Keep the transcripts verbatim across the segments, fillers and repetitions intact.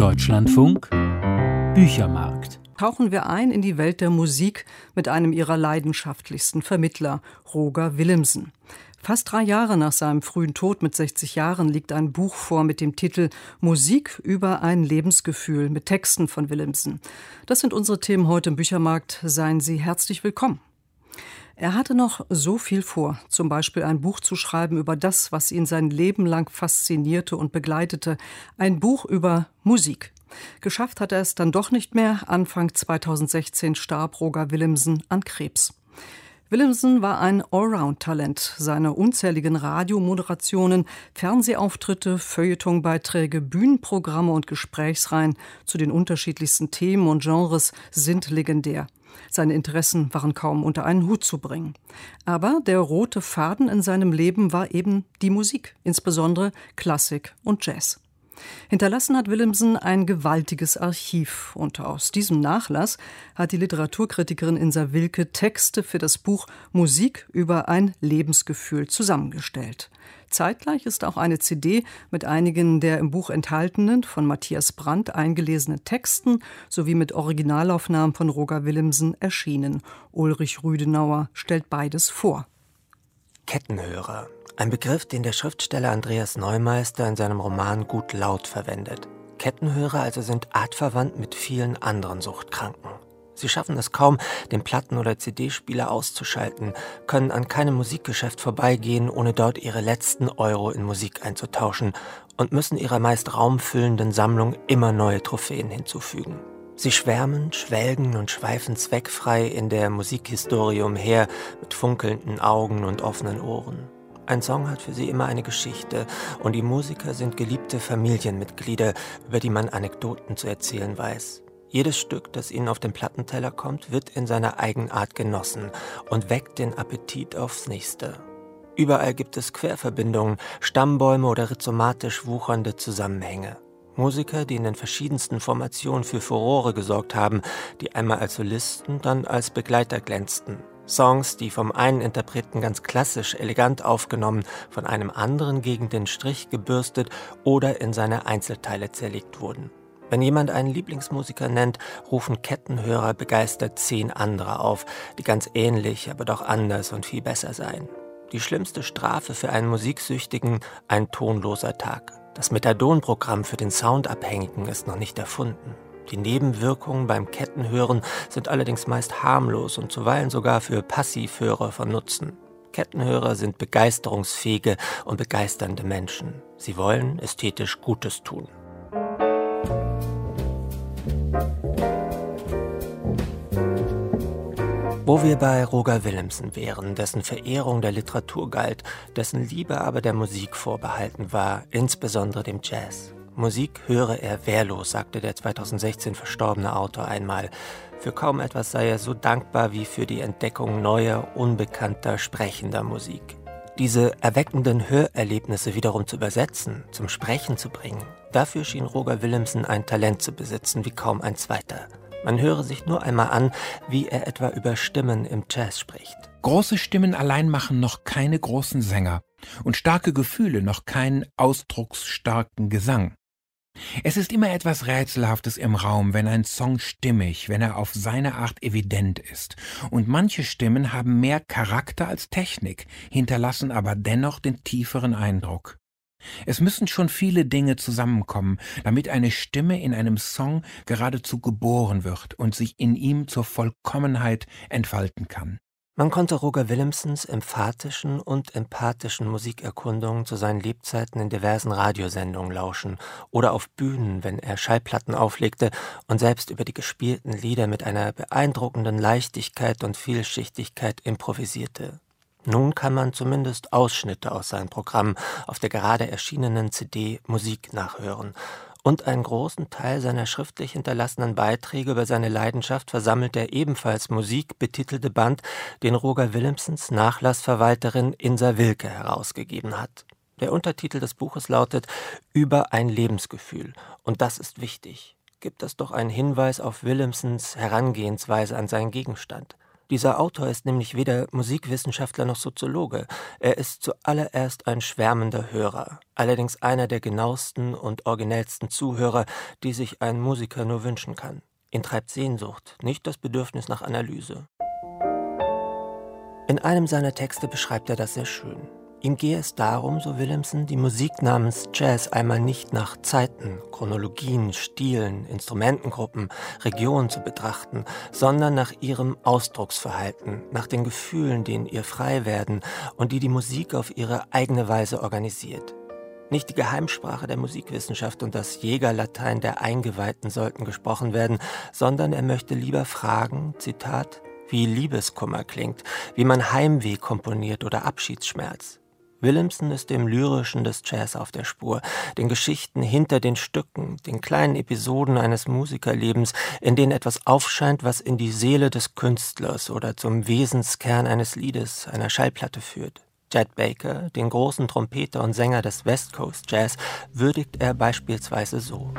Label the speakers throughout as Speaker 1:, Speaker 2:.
Speaker 1: Deutschlandfunk Büchermarkt.
Speaker 2: Tauchen wir ein in die Welt der Musik mit einem ihrer leidenschaftlichsten Vermittler, Roger Willemsen. Fast drei Jahre nach seinem frühen Tod mit sechzig Jahren liegt ein Buch vor mit dem Titel Musik über ein Lebensgefühl mit Texten von Willemsen. Das sind unsere Themen heute im Büchermarkt. Seien Sie herzlich willkommen. Er hatte noch so viel vor, zum Beispiel ein Buch zu schreiben über das, was ihn sein Leben lang faszinierte und begleitete, ein Buch über Musik. Geschafft hat er es dann doch nicht mehr. Anfang zweitausendsechzehn starb Roger Willemsen an Krebs. Willemsen war ein Allround-Talent. Seine unzähligen Radiomoderationen, Fernsehauftritte, Feuilletonbeiträge, Bühnenprogramme und Gesprächsreihen zu den unterschiedlichsten Themen und Genres sind legendär. Seine Interessen waren kaum unter einen Hut zu bringen. Aber der rote Faden in seinem Leben war eben die Musik, insbesondere Klassik und Jazz. Hinterlassen hat Willemsen ein gewaltiges Archiv und aus diesem Nachlass hat die Literaturkritikerin Insa Wilke Texte für das Buch Musik über ein Lebensgefühl zusammengestellt. Zeitgleich ist auch eine C D mit einigen der im Buch enthaltenen, von Matthias Brandt eingelesenen Texten sowie mit Originalaufnahmen von Roger Willemsen erschienen. Ulrich Rüdenauer stellt beides vor.
Speaker 3: Kettenhörer. Ein Begriff, den der Schriftsteller Andreas Neumeister in seinem Roman Gut Laut verwendet. Kettenhörer also sind artverwandt mit vielen anderen Suchtkranken. Sie schaffen es kaum, den Platten- oder C D-Spieler auszuschalten, können an keinem Musikgeschäft vorbeigehen, ohne dort ihre letzten Euro in Musik einzutauschen und müssen ihrer meist raumfüllenden Sammlung immer neue Trophäen hinzufügen. Sie schwärmen, schwelgen und schweifen zweckfrei in der Musikhistorie umher mit funkelnden Augen und offenen Ohren. Ein Song hat für sie immer eine Geschichte und die Musiker sind geliebte Familienmitglieder, über die man Anekdoten zu erzählen weiß. Jedes Stück, das ihnen auf den Plattenteller kommt, wird in seiner Eigenart genossen und weckt den Appetit aufs Nächste. Überall gibt es Querverbindungen, Stammbäume oder rhizomatisch wuchernde Zusammenhänge. Musiker, die in den verschiedensten Formationen für Furore gesorgt haben, die einmal als Solisten, dann als Begleiter glänzten. Songs, die vom einen Interpreten ganz klassisch elegant aufgenommen, von einem anderen gegen den Strich gebürstet oder in seine Einzelteile zerlegt wurden. Wenn jemand einen Lieblingsmusiker nennt, rufen Kettenhörer begeistert zehn andere auf, die ganz ähnlich, aber doch anders und viel besser seien. Die schlimmste Strafe für einen Musiksüchtigen, ein tonloser Tag. Das Methadon-Programm für den Soundabhängigen ist noch nicht erfunden. Die Nebenwirkungen beim Kettenhören sind allerdings meist harmlos und zuweilen sogar für Passivhörer von Nutzen. Kettenhörer sind begeisterungsfähige und begeisternde Menschen. Sie wollen ästhetisch Gutes tun. Wo wir bei Roger Willemsen wären, dessen Verehrung der Literatur galt, dessen Liebe aber der Musik vorbehalten war, insbesondere dem Jazz. Musik höre er wehrlos, sagte der zweitausendsechzehn verstorbene Autor einmal. Für kaum etwas sei er so dankbar wie für die Entdeckung neuer, unbekannter, sprechender Musik. Diese erweckenden Hörerlebnisse wiederum zu übersetzen, zum Sprechen zu bringen, dafür schien Roger Willemsen ein Talent zu besitzen wie kaum ein zweiter. Man höre sich nur einmal an, wie er etwa über Stimmen im Jazz spricht.
Speaker 4: Große Stimmen allein machen noch keine großen Sänger und starke Gefühle noch keinen ausdrucksstarken Gesang. Es ist immer etwas Rätselhaftes im Raum, wenn ein Song stimmig, wenn er auf seine Art evident ist. Und manche Stimmen haben mehr Charakter als Technik, hinterlassen aber dennoch den tieferen Eindruck. Es müssen schon viele Dinge zusammenkommen, damit eine Stimme in einem Song geradezu geboren wird und sich in ihm zur Vollkommenheit entfalten kann.
Speaker 3: Man konnte Roger Willemsens emphatischen und empathischen Musikerkundungen zu seinen Lebzeiten in diversen Radiosendungen lauschen oder auf Bühnen, wenn er Schallplatten auflegte und selbst über die gespielten Lieder mit einer beeindruckenden Leichtigkeit und Vielschichtigkeit improvisierte. Nun kann man zumindest Ausschnitte aus seinem Programm auf der gerade erschienenen C D Musik nachhören. Und einen großen Teil seiner schriftlich hinterlassenen Beiträge über seine Leidenschaft versammelt der ebenfalls Musik betitelte Band, den Roger Willemsens Nachlassverwalterin Insa Wilke herausgegeben hat. Der Untertitel des Buches lautet »Über ein Lebensgefühl«. Und das ist wichtig. Gibt es doch einen Hinweis auf Willemsens Herangehensweise an seinen Gegenstand. Dieser Autor ist nämlich weder Musikwissenschaftler noch Soziologe. Er ist zuallererst ein schwärmender Hörer, allerdings einer der genauesten und originellsten Zuhörer, die sich ein Musiker nur wünschen kann. Ihn treibt Sehnsucht, nicht das Bedürfnis nach Analyse. In einem seiner Texte beschreibt er das sehr schön. Ihm gehe es darum, so Willemsen, die Musik namens Jazz einmal nicht nach Zeiten, Chronologien, Stilen, Instrumentengruppen, Regionen zu betrachten, sondern nach ihrem Ausdrucksverhalten, nach den Gefühlen, die in ihr frei werden und die die Musik auf ihre eigene Weise organisiert. Nicht die Geheimsprache der Musikwissenschaft und das Jägerlatein der Eingeweihten sollten gesprochen werden, sondern er möchte lieber fragen, Zitat, wie Liebeskummer klingt, wie man Heimweh komponiert oder Abschiedsschmerz. Willemsen ist dem Lyrischen des Jazz auf der Spur, den Geschichten hinter den Stücken, den kleinen Episoden eines Musikerlebens, in denen etwas aufscheint, was in die Seele des Künstlers oder zum Wesenskern eines Liedes, einer Schallplatte führt. Chet Baker, den großen Trompeter und Sänger des West Coast Jazz, würdigt er beispielsweise so.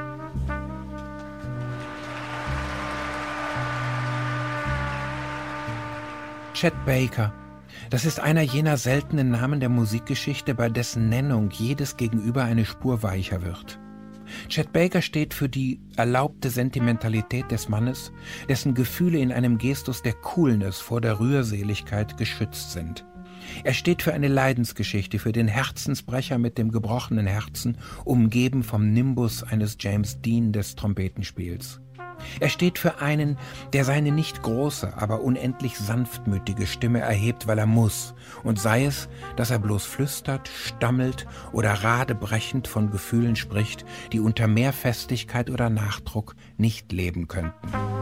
Speaker 4: Chet Baker. Das ist einer jener seltenen Namen der Musikgeschichte, bei dessen Nennung jedes Gegenüber eine Spur weicher wird. Chet Baker steht für die erlaubte Sentimentalität des Mannes, dessen Gefühle in einem Gestus der Coolness vor der Rührseligkeit geschützt sind. Er steht für eine Leidensgeschichte, für den Herzensbrecher mit dem gebrochenen Herzen, umgeben vom Nimbus eines James Dean des Trompetenspiels. Er steht für einen, der seine nicht große, aber unendlich sanftmütige Stimme erhebt, weil er muss, und sei es, dass er bloß flüstert, stammelt oder radebrechend von Gefühlen spricht, die unter mehr Festigkeit oder Nachdruck nicht leben könnten.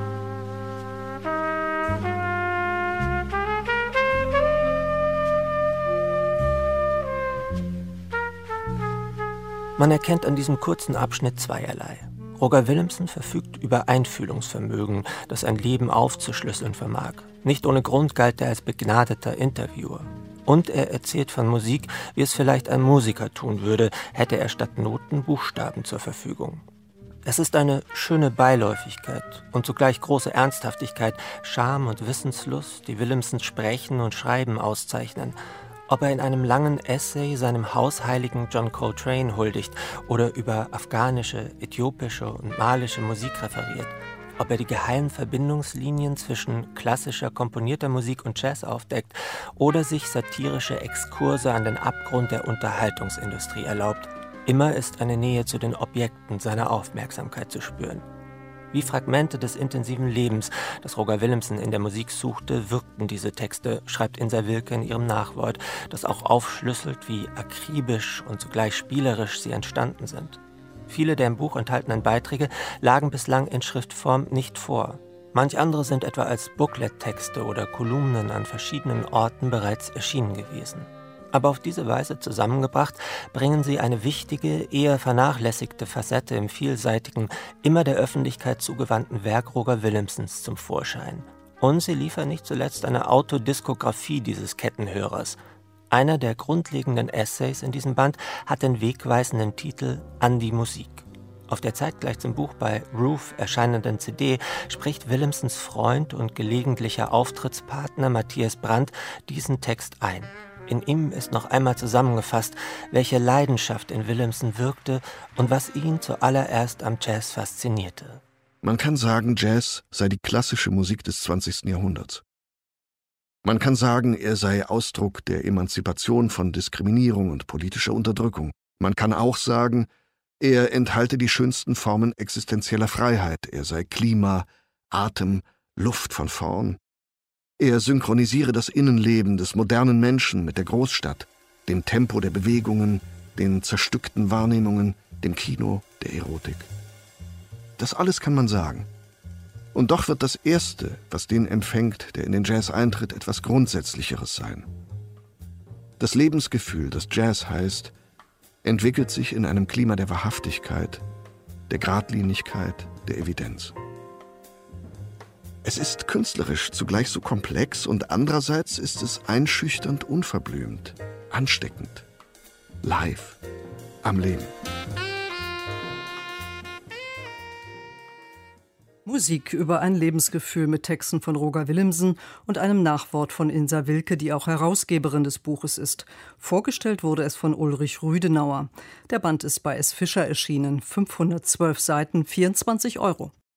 Speaker 3: Man erkennt an diesem kurzen Abschnitt zweierlei. Roger Willemsen verfügt über Einfühlungsvermögen, das ein Leben aufzuschlüsseln vermag. Nicht ohne Grund galt er als begnadeter Interviewer. Und er erzählt von Musik, wie es vielleicht ein Musiker tun würde, hätte er statt Noten Buchstaben zur Verfügung. Es ist eine schöne Beiläufigkeit und zugleich große Ernsthaftigkeit, Charme und Wissenslust, die Willemsens Sprechen und Schreiben auszeichnen. Ob er in einem langen Essay seinem Hausheiligen John Coltrane huldigt oder über afghanische, äthiopische und malische Musik referiert, ob er die geheimen Verbindungslinien zwischen klassischer komponierter Musik und Jazz aufdeckt oder sich satirische Exkurse an den Abgrund der Unterhaltungsindustrie erlaubt, immer ist eine Nähe zu den Objekten seiner Aufmerksamkeit zu spüren. Wie Fragmente des intensiven Lebens, das Roger Willemsen in der Musik suchte, wirkten diese Texte, schreibt Insa Wilke in ihrem Nachwort, das auch aufschlüsselt, wie akribisch und zugleich spielerisch sie entstanden sind. Viele der im Buch enthaltenen Beiträge lagen bislang in Schriftform nicht vor. Manch andere sind etwa als Booklet-Texte oder Kolumnen an verschiedenen Orten bereits erschienen gewesen. Aber auf diese Weise zusammengebracht, bringen sie eine wichtige, eher vernachlässigte Facette im vielseitigen, immer der Öffentlichkeit zugewandten Werk Roger Willemsens zum Vorschein. Und sie liefern nicht zuletzt eine Autodiskografie dieses Kettenhörers. Einer der grundlegenden Essays in diesem Band hat den wegweisenden Titel »An die Musik«. Auf der zeitgleich zum Buch bei Roof erscheinenden C D spricht Willemsens Freund und gelegentlicher Auftrittspartner Matthias Brandt diesen Text ein. In ihm ist noch einmal zusammengefasst, welche Leidenschaft in Willemsen wirkte und was ihn zuallererst am Jazz faszinierte.
Speaker 5: Man kann sagen, Jazz sei die klassische Musik des zwanzigsten Jahrhunderts. Man kann sagen, er sei Ausdruck der Emanzipation von Diskriminierung und politischer Unterdrückung. Man kann auch sagen, er enthalte die schönsten Formen existenzieller Freiheit. Er sei Klima, Atem, Luft von vorn. Er synchronisiere das Innenleben des modernen Menschen mit der Großstadt, dem Tempo der Bewegungen, den zerstückten Wahrnehmungen, dem Kino, der Erotik. Das alles kann man sagen. Und doch wird das Erste, was den empfängt, der in den Jazz eintritt, etwas Grundsätzlicheres sein. Das Lebensgefühl, das Jazz heißt, entwickelt sich in einem Klima der Wahrhaftigkeit, der Geradlinigkeit, der Evidenz. Es ist künstlerisch zugleich so komplex und andererseits ist es einschüchternd unverblümt, ansteckend, live, am Leben.
Speaker 2: Musik über ein Lebensgefühl mit Texten von Roger Willemsen und einem Nachwort von Insa Wilke, die auch Herausgeberin des Buches ist. Vorgestellt wurde es von Ulrich Rüdenauer. Der Band ist bei S. Fischer erschienen. fünfhundertzwölf Seiten, vierundzwanzig Euro.